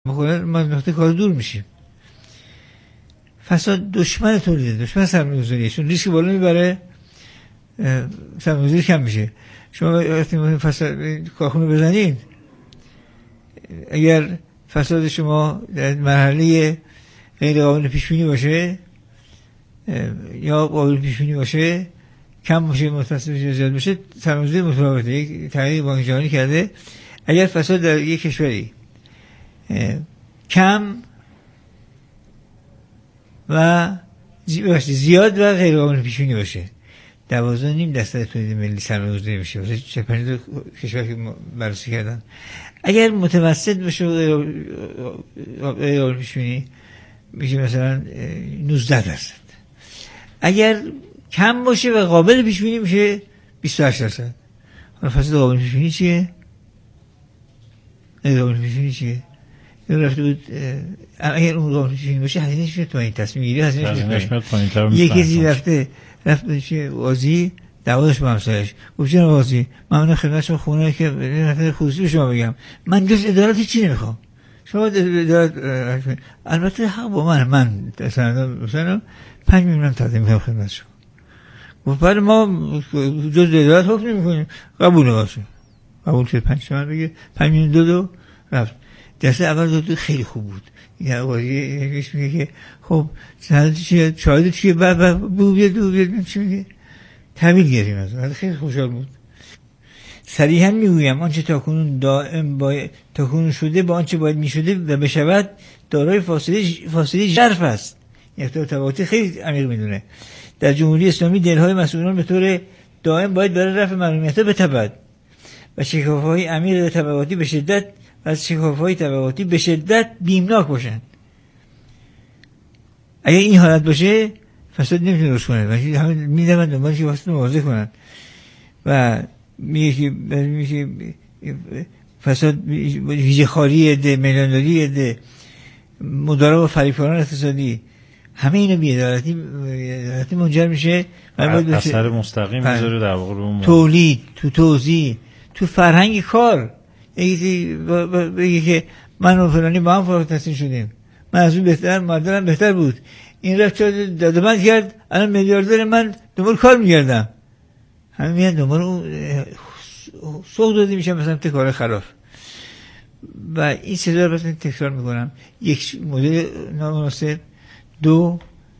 بخوره ما نقطه کار دور میشیم. فساد دشمن تولیده، دشمن سرمایه‌گذاریه، چون ریسک بالا میبره، سرمایه‌گذاری کم میشه. شما وقتی فساد کارخونه بزنید، اگر فساد شما در مرحله غیر قابل پیش بینی باشه یا قابل پیش بینی باشه، کم باشه، متوسط باشه، زیاد باشه، سرمایه‌گذاری متفاوته. یک تحقیق بانک جهانی کرده اگر فساد در یک کشوری کم و زیاد و غیر قابل پیش بینی باشه، 12.5% تولید ملی سرمایه‌گذاری میشه. واسه 45 کشور که بررسی کردن. اگر متوسط باشه غیر قابل پیش بینی میشه مثلا 19%. اگر کم باشه و قابل پیش بینی میشه 28%. حالا فساد قابل پیش بینی چیه؟ غیر قابل پیش بینی چیه؟ رفته بود اگر اون قابل پیش بینی باشه هزینه‌اش میاد پایین، تصمیم گیری هزینه‌اش میاد پایین. یکی رفت چه قاضی دعواش با همسرش گفت جناب قاضی من خدمت شما خونه که نفر خصوصی به شما بگم، من جز ادارات چی نمیخوام، شما ادارات البته حق با من مثلا 5 میلیون تقدیم میکنم خدمت شما. گفت بعد ما جز ادارات حکم نمیکنیم، قبول باشه. قبول شد 5 تومن بگه 5 میلیون دو رفت. دسته اول دو خیلی خوب بود. این قاضی میگه که خب شاهد چیه بعد بو بیاد چی میگه تحویل گیریم از اون. خیلی خوشحال بود. صریحا میگویم آنچه تاکنون دائم تاکنون شده با آنچه باید میشده و بشود دارای فاصله ژرف است. یک تفاوت خیلی عمیق میدونه. در جمهوری اسلامی دلهای مسئولان به طور دائم باید برای رفع محرومیت‌ها بتپد و شکاف‌های عمیق طبقاتی به شدت و از شکاف‌های طبقاتی به شدت بیمناک باشند. اگر این حالت باشه فساد نمیتونه رشد کنه و همه میدونن دنبالش که واسه مواظب کنن و میگه فساد ویژه خاری عده، میلانداری عده، مدارا و فریبکاران اقتصادی، همه اینا بی‌عدالتی منجر میشه و اثر مستقیم میذاره در واقع رو تولید، تو توزیع، تو فرهنگ کار. بگه که من و فلانی با هم فارغ التحصیل شدیم، من از اون بهتر، مادرم بهتر بود، این رفت دادمند کرد، الان میلیاردر، من دنبال کار میگردم. همه میان دنبال اون سوق داده میشن مثلا کار خلاف. و این سه رو مثلا تکرار میکنم. یک، مدل نامناسب. دو،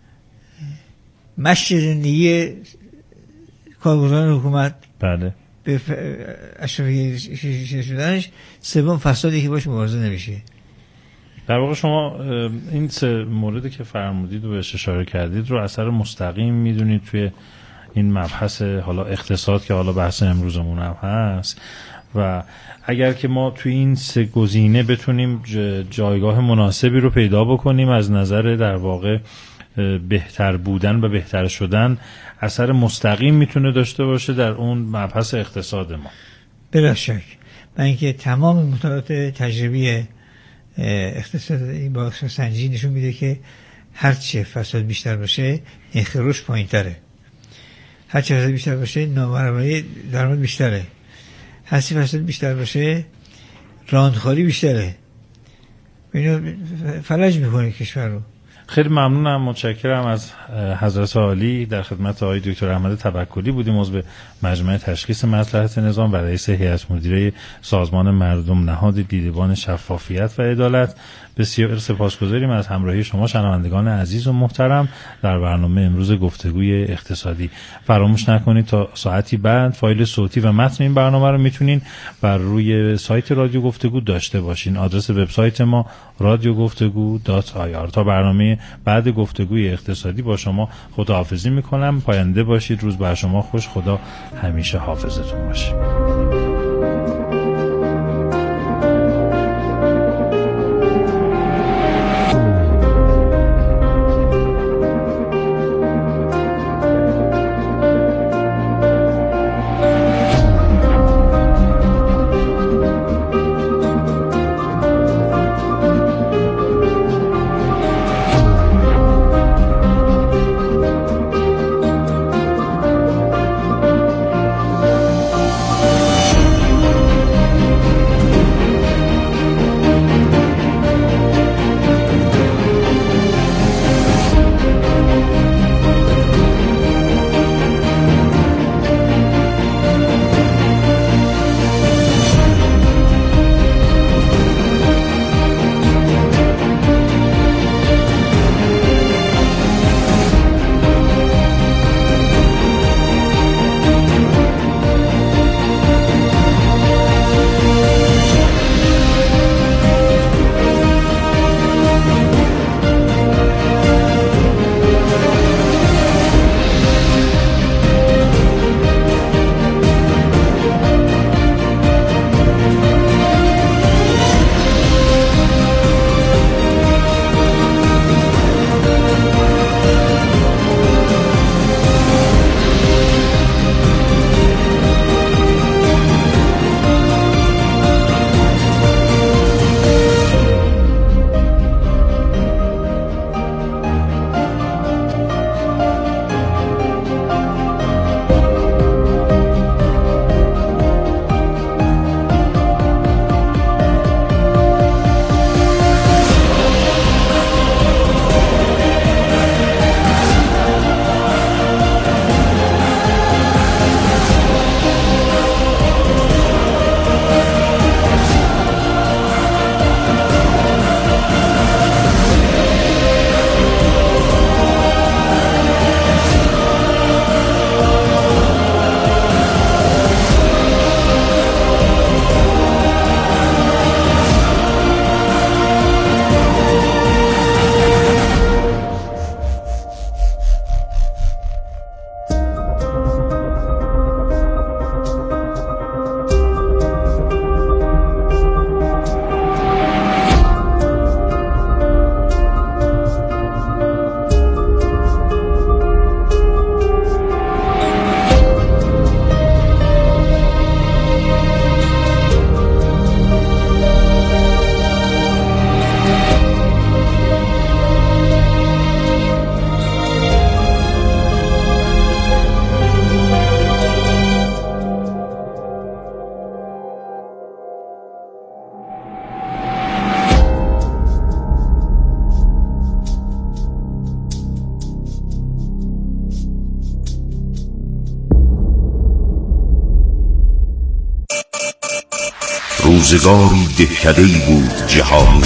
مشت زندگی کارگزاران حکومت بله به اشرافی شدنش. سوم، فسادی که باش مبارزه نمیشه. در واقع شما این سه موردی که فرمودید و بهش اشاره کردید رو اثر مستقیم میدونید توی این مبحث حالا اقتصاد که حالا بحث امروزمون هم هست. و اگر که ما توی این سه گزینه بتونیم جایگاه مناسبی رو پیدا بکنیم از نظر در واقع بهتر بودن و بهتر شدن، اثر مستقیم میتونه داشته باشه در اون مبحث اقتصاد ما. بلا شک. من اینکه تمام مطالعات تجربی اقتصادی با سنجی نشون میده که هرچه فساد بیشتر باشه نرخ رشد پایین‌تره، هرچه فساد بیشتر باشه نابرابری درآمد بیشتره، هرچه فساد بیشتر باشه راندخواری بیشتره. اینو فلج میکنه کشور رو. خیلی ممنونم، متشکرم از حضرت عالی. در خدمت آقای دکتر احمد توکلی بودیم، عضو مجمع تشخیص مصلحت نظام و رئیس هیئت مدیره سازمان مردم نهاد دیدبان شفافیت و عدالت. بسیار سپاسگزاریم از همراهی شما شنوندگان عزیز و محترم در برنامه امروز گفتگوی اقتصادی. فراموش نکنید تا ساعتی بعد فایل صوتی و متن این برنامه رو میتونین بر روی سایت رادیو گفتگو داشته باشین. آدرس وبسایت ما radiogoftegu.ir. تا برنامه بعد گفتگوی اقتصادی با شما خداحافظی میکنم. پاینده باشید. روز بر شما خوش. خدا همیشه حافظتون باشه. روزگاری دهکده‌ای بود جهان،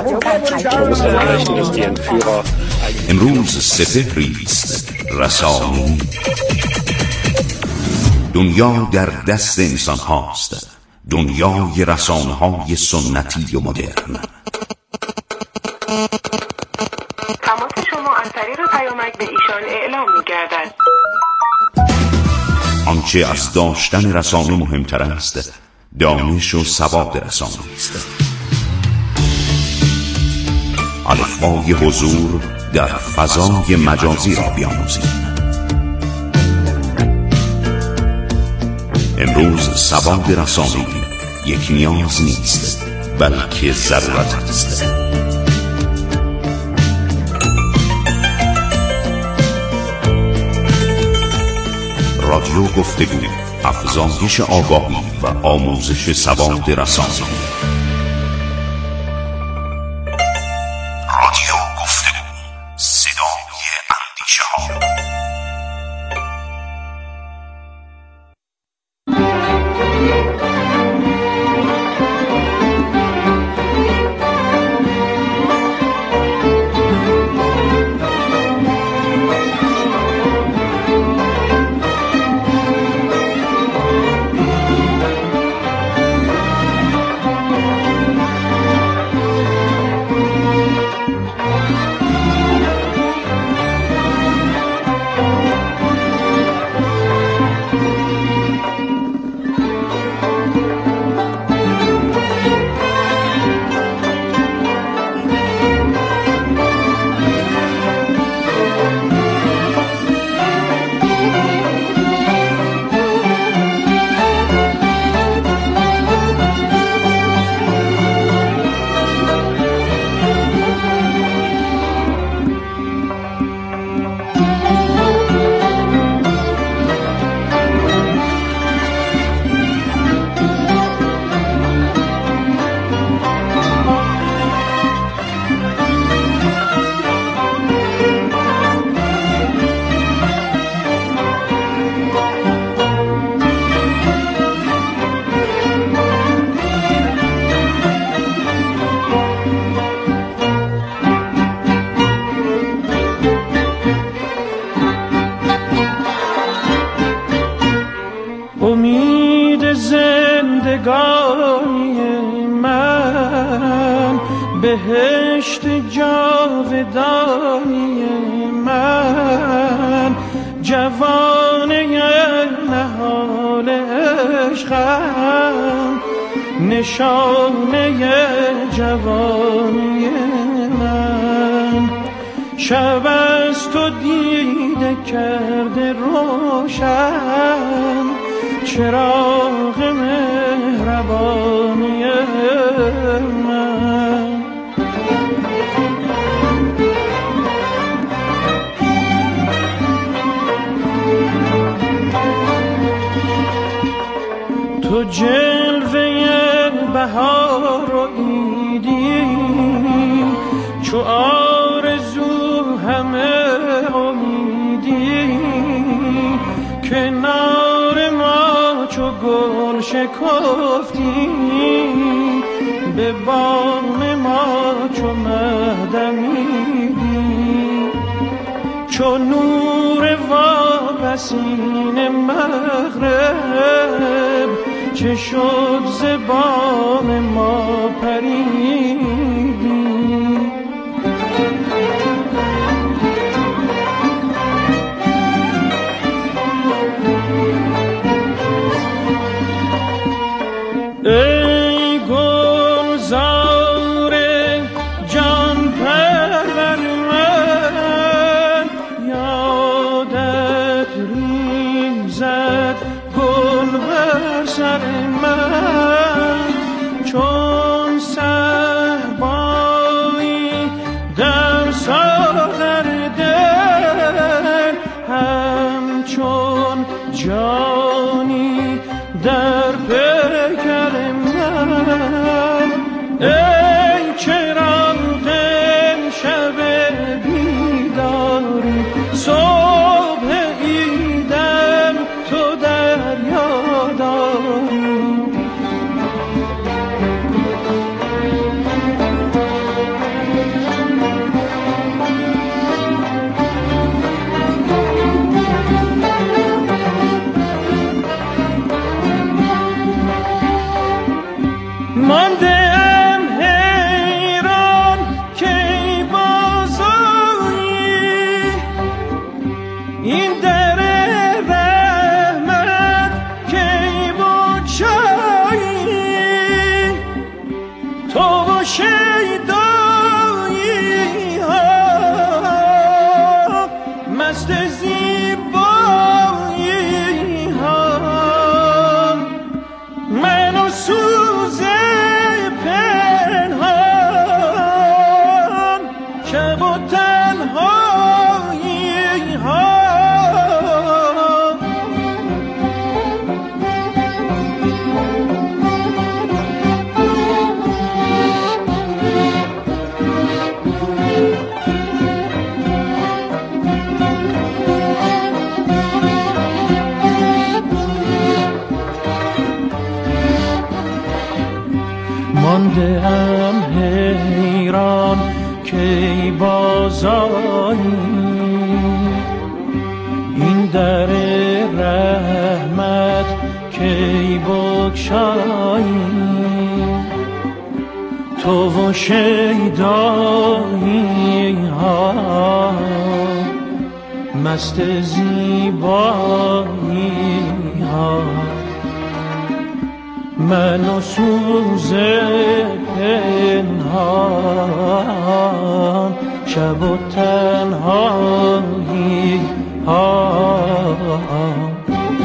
امروز سپهری است رسانی. دنیا در دست انسان هاست، دنیای رسانه های سنتی و مدرن. تماس شما از طریق پیامک به ایشان اعلام می‌گردد. آنچه از داشتن رسانه مهمتر است، دانش و سواد رسانه است. الفبای حضور در فضای مجازی را بیاموزید. امروز سواد رسانه‌ای یک نیاز نیست، بلکه ضرورت است. رادیو گفتگو، افزایش آگاهی و آموزش سواد رسانه‌ای. رادیو گفتگو، صدای اندیشه ها. امید زندگانی من، بهشت جاودانی من، جوانه نهال عشقم، نشانه جوانی من. شب از تو دیده کرده روشن، چراغ مهربانی من. تو جلوه بهار و عیدی، چو آرزو همه امیدی، کنار ما چو گل شکفتی، به بام ما چو مه دمیدی. چو نور واپسین مغرب، چه شد ز بام ما پریدی. ای گلزار جان پرور من، یادت ریزد گل بر سر من، چون سر شب و تنهایی ها مانده ام حیران که بازایی این در رحمت که بگشایی تو و شیدایی ها مست زیبایی ها من و سوز پنهان شب و تنهایی ها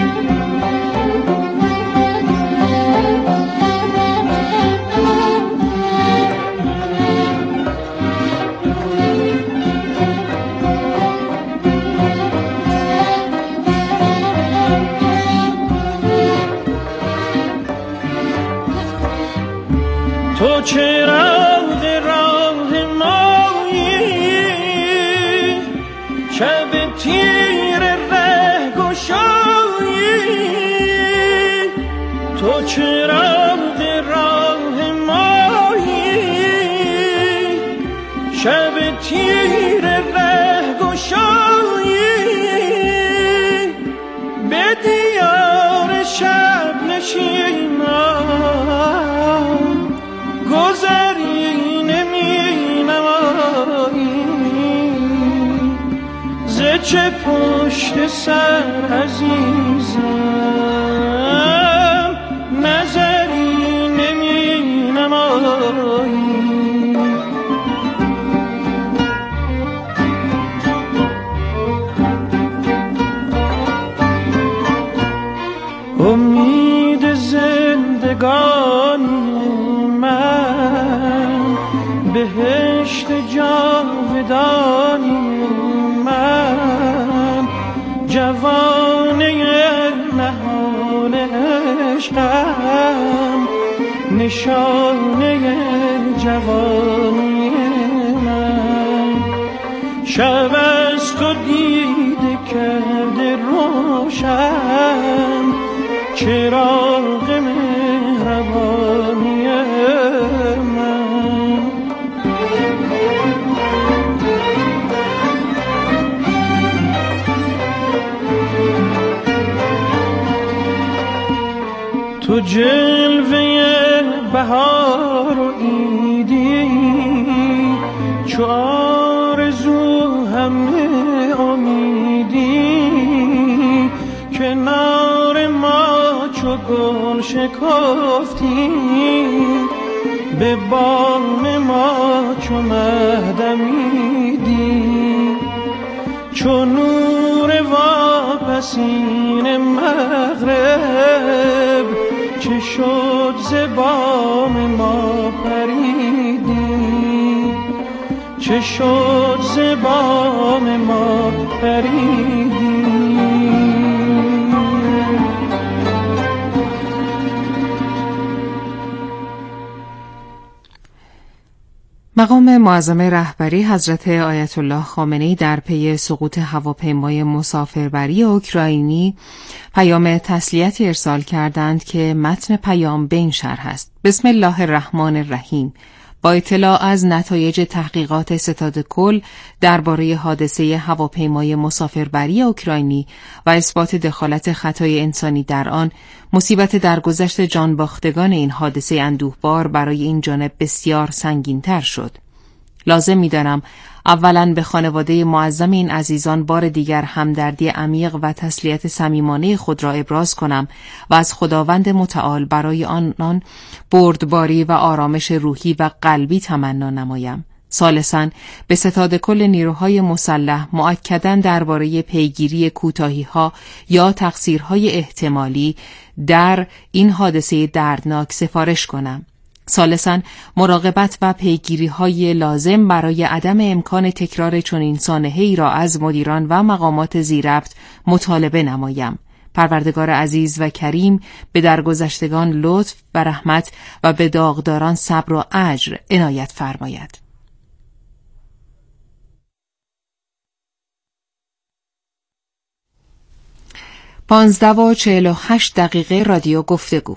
تو چراغ راه مایی شب تیر ره گشایی تو چراغ راه مایی شب تیر ره گشایی به دیار شب نشینان گذری نمی نمایی ز چه پشت سر عزیزم نظری نمی نمایی امید زندگانی بهشت جاودانی من جوانه نهان عشقم نشانه جوانی من شب از تو دیده کرده روشن چراغ مهربانی من تو جلوه بهار و عیدی چو آرزو همه امیدی کنار ما چو گل شکفتی به بام ما چو مه دمیدی چو نور واپسین مغرب چه شد ز بام ما پریدی چه شد ز بام ما پریدی. مقام معظم رهبری حضرت آیت الله خامنه‌ای در پی سقوط هواپیمای مسافربری اوکراینی پیام تسلیتی ارسال کردند که متن پیام به این شرح است: بسم الله الرحمن الرحیم. با اطلاع از نتایج تحقیقات ستاد کل درباره حادثه هواپیمای مسافربری اوکراینی و اثبات دخالت خطای انسانی در آن، مصیبت درگذشت جانباختگان این حادثه اندوهبار برای این جانب بسیار سنگین‌تر شد. لازم می‌دانم اولاً به خانواده معظم این عزیزان بار دیگر همدردی عمیق و تسلیت صمیمانه خود را ابراز کنم و از خداوند متعال برای آنان بردباری و آرامش روحی و قلبی تمنا نمایم. ثالثاً به ستاد کل نیروهای مسلح مؤکداً درباره پیگیری کوتاهی‌ها یا تقصیرهای احتمالی در این حادثه دردناک سفارش کنم. ثالثاً مراقبت و پیگیری‌های لازم برای عدم امکان تکرار چنین سانحه‌ای را از مدیران و مقامات ذی‌ربط مطالبه نمایم. پروردگار عزیز و کریم به درگذشتگان لطف و رحمت و به داغداران صبر و اجر عنایت فرماید. 15:48 رادیو گفتگو.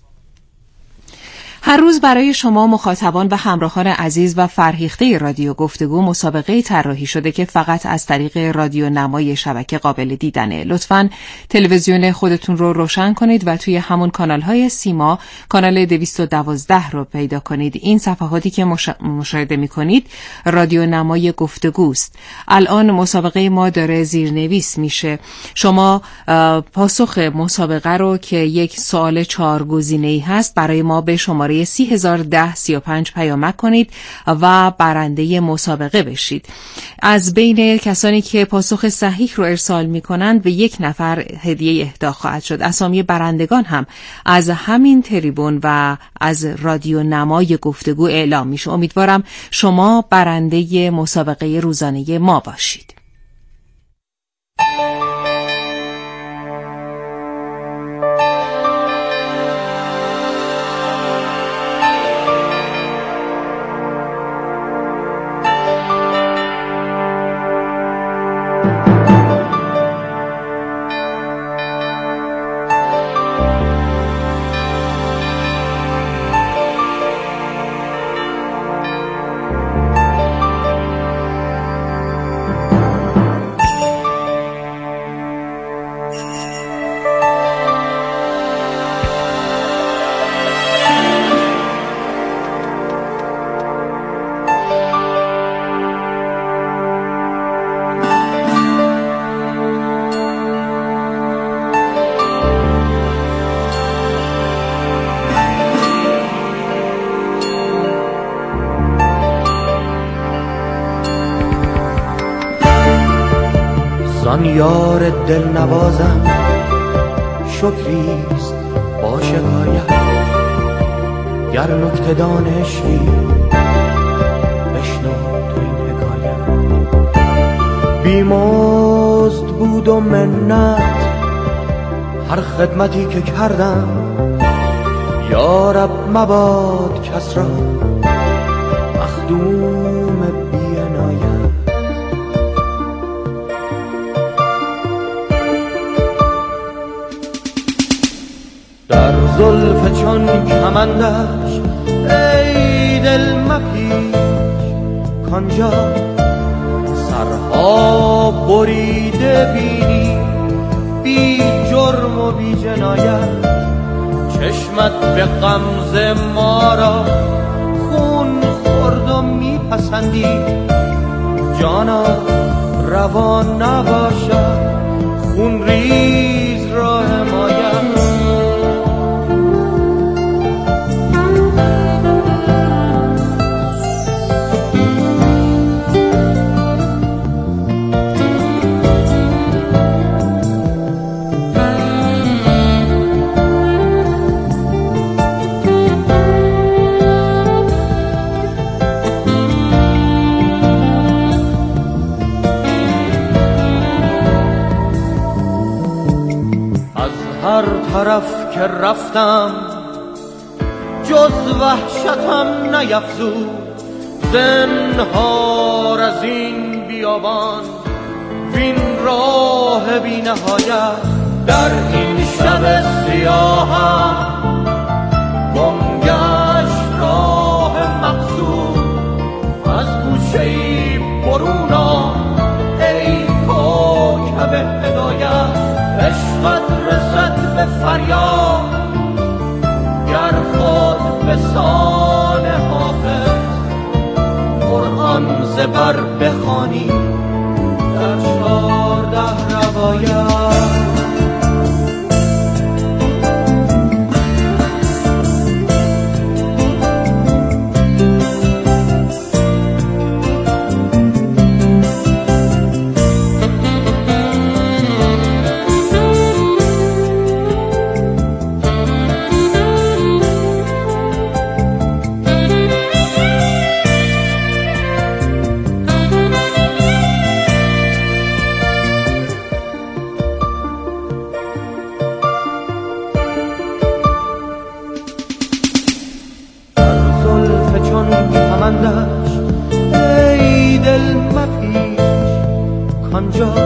هر روز برای شما مخاطبان و همراهان عزیز و فرهیخته رادیو گفتگو مسابقه طراحی شده که فقط از طریق رادیو نمای شبکه قابل دیدنه. لطفاً تلویزیون خودتون رو روشن کنید و توی همون کانال‌های سیما کانال 212 رو پیدا کنید. این صفحاتی که مشاهده می‌کنید رادیو نمای گفتگوست. الان مسابقه ما داره زیرنویس میشه. شما پاسخ مسابقه رو که یک سوال 4 گزینه‌ای هست برای ما به شماره 301035 پیامک کنید و برنده مسابقه بشید. از بین کسانی که پاسخ صحیح رو ارسال می‌کنند به 1 نفر هدیه اهدا خواهد شد. اسامی برندگان هم از همین تریبون و از رادیو نمای گفتگو اعلام میشه. امیدوارم شما برنده مسابقه روزانه ما باشید. زان یار دل نوازم شکریست با شکایت، گر نکته دانشی بشنو تو این حکایت. بیمزد بود و منت هر خدمتی که کردم، یا رب مباد کس را مخدوم بی عنایت. در زلف چون کمندش ای دل مپیچ، کانجا سرها بریده بینی بی جرم و بی جنایت. چشمت به غمزه ما را خون خورد و میپسندی، جانا روان نباشد خون ریز را حمایت. هر طرف که رفتم جز وحشتم نیفزود، زنهار از این بیابان وین راه بی نهایت. در این شب سیاهم گم گشت راه مقصود، از گوشه‌ای برون آ ای کوکب هدایت. عشقت رسد به فریاد گر خود به سان حافظ، قرآن زبر بخوانی در 14 روایت. کجا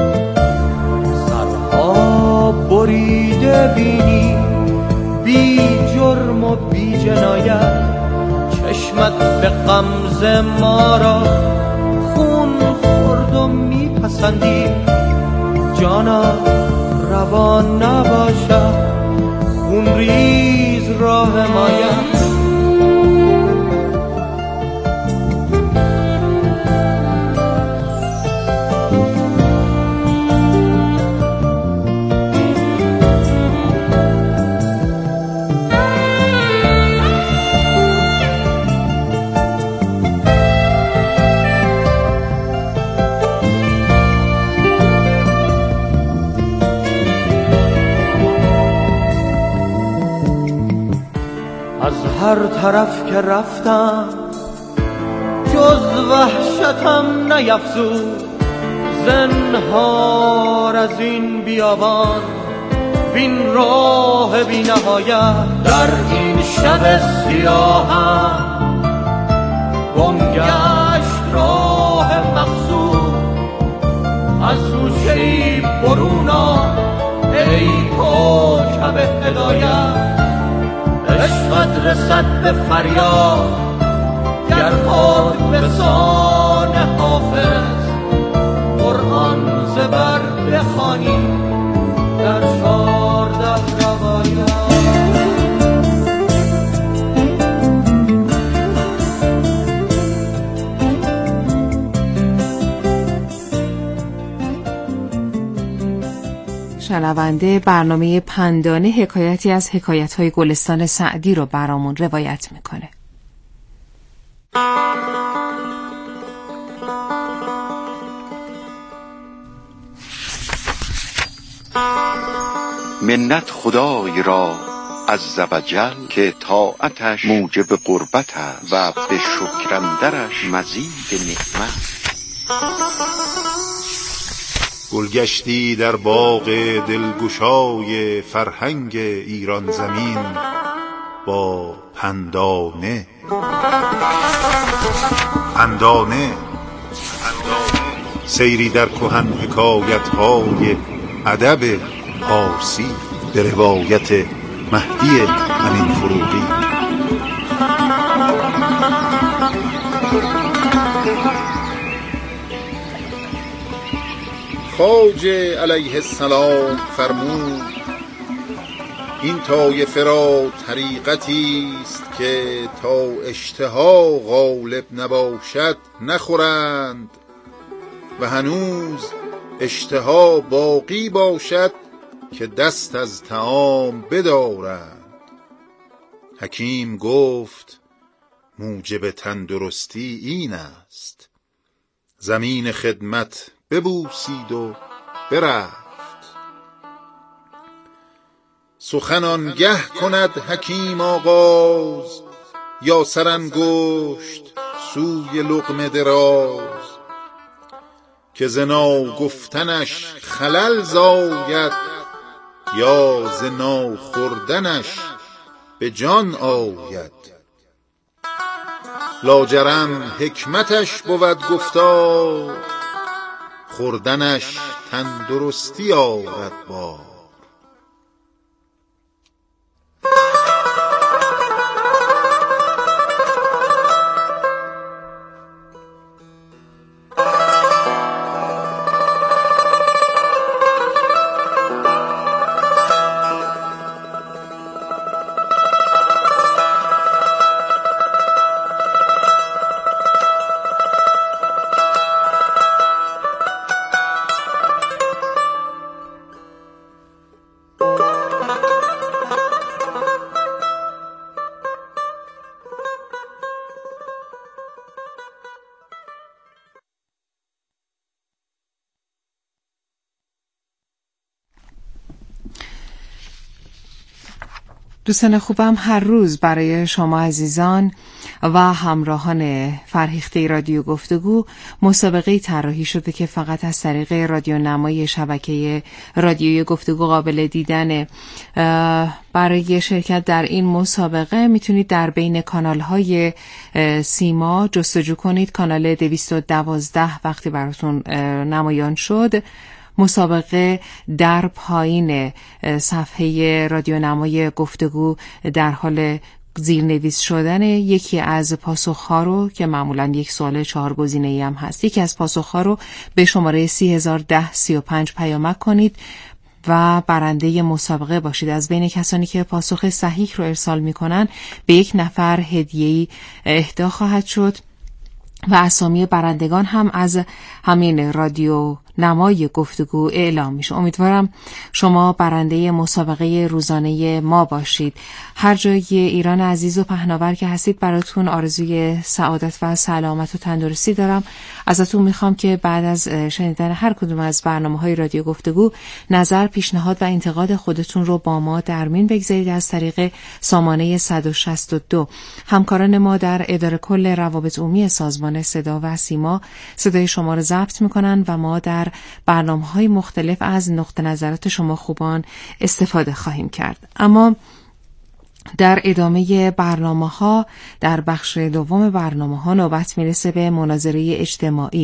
سرها بریده بینی بی جرم و بی جنایت چشمت به غمزه ما را خون خورد و میپسندی جانا روان نباشد خون ریز راه مایم از هر طرف که رفتم جز وحشتم نیفزود زنهار از این بیابان وین راه بی نهایت در این شب سیاهم گم گشت راه مقصود از گوشه‌ای برون آ ای کوکب هدایت عشقت رسد به فریاد گر خود به سان حافظ قرآن زبر بخوانی در 14 روایات شنونده برنامه پندانه حکایتی از حکایت‌های گلستان سعدی رو برامون روایت میکنه. منت خدای را عز و جل که طاعتش موجب قربت است و به شکرندرش مزید نعمت. گلگشتی در باغ دلگشای فرهنگ ایران زمین با پندانه. سیری در کهن حکایت‌های ادب پارسی به روایت مهدی امین فروغی. خواجه علیه السلام فرمود این طایفه را طریقتی است که تا اشتها غالب نباشد نخورند و هنوز اشتها باقی باشد که دست از طعام بدارند. حکیم گفت موجب تندرستی این است زمین خدمت ببوسید و برفت. سخن آنگه کند حکیم آغاز یا سرانگشت سوی لقمه دراز که ز ناگفتنش خلل زاید یا ز ناخوردنش به جان آید. لاجرم حکمتش بود گفتار خوردنش تندرستی آورد بار. دوستان خوبم، هر روز برای شما عزیزان و همراهان فرهیخته رادیو گفتگو مسابقه طراحی شده که فقط از طریق رادیو نمای شبکه رادیوی گفتگو قابل دیدنه. برای شرکت در این مسابقه میتونید در بین کانال‌های سیما جستجو کنید. کانال 212 وقتی براتون نمایان شد، مسابقه در پایین صفحه رادیو نمای گفتگو در حال زیرنویس شدن. یکی از پاسخها رو که معمولاً یک سوال 4 گزینه‌ای هم هست، یکی از پاسخها رو به شماره 301035 پیامک کنید و برنده مسابقه باشید. از بین کسانی که پاسخ صحیح رو ارسال میکنن به یک نفر هدیه‌ای اهدا خواهد شد و اسامی برندگان هم از همین رادیو نمای گفتگو اعلام میشه. امیدوارم شما برنده مسابقه روزانه ما باشید. هر جای ایران عزیز و پهناور که هستید براتون آرزوی سعادت و سلامت و تندرستی دارم. ازتون میخوام که بعد از شنیدن هر کدوم از برنامه‌های رادیو گفتگو نظر، پیشنهاد و انتقاد خودتون رو با ما در میون بگذارید از طریق سامانه 162. همکاران ما در اداره کل روابط عمومی سازمان صدا و سیما صدای شما رو ضبط میکنن و ما در برنامه‌های مختلف از نقطه نظرات شما خوبان استفاده خواهیم کرد. اما در ادامه برنامه‌ها، در بخش دوم برنامه‌ها نوبت میرسه به مناظره اجتماعی.